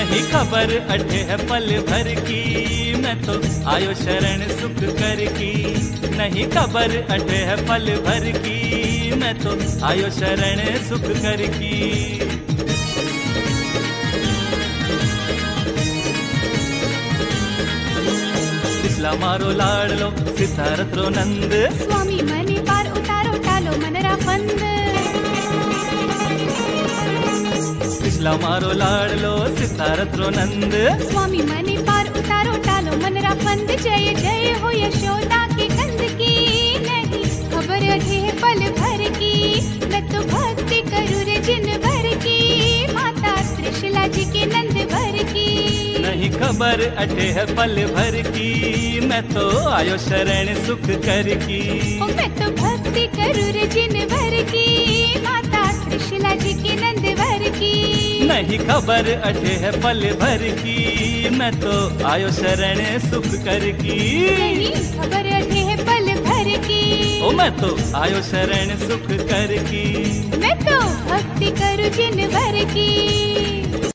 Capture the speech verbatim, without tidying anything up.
नहीं खबर अठे है पल भर की, मैं तो आयो शरण सुख कर की। नहीं खबर अठे है पल भर की, मैं तो आयो शरण सुख कर की। कृष्णा मारो लाडलो सिद्धार्थ रो नंद, स्वामी मने पार उतारो टालो मनरा फंद। कृष्णा मारो लाडलो सिद्धार्थ रो नंद, स्वामी मने पार उतारो टालो मनरा फंद। जय जय हो यशोदा के कंद की, नहीं खबर अठे है पल भर की, मैं तो भक्ति करूँ रे जिन भर की, माता त्रिशला जी के नंद भर की। नहीं खबर अठे है पल भर की, मैं तो आयो शरण सुख कर की। ओ मैं तो भक्ति करूँ रे जिन भर की, माता त्रिशला जी के नंद भर की। नहीं खबर अठे है पल भर की, मैं तो आयो शरण सुख कर की। नहीं खबर अठे है पल भर की, ओ मैं तो आयो शरण सुख कर की। मैं तो भक्ति करूँ जिन भर की।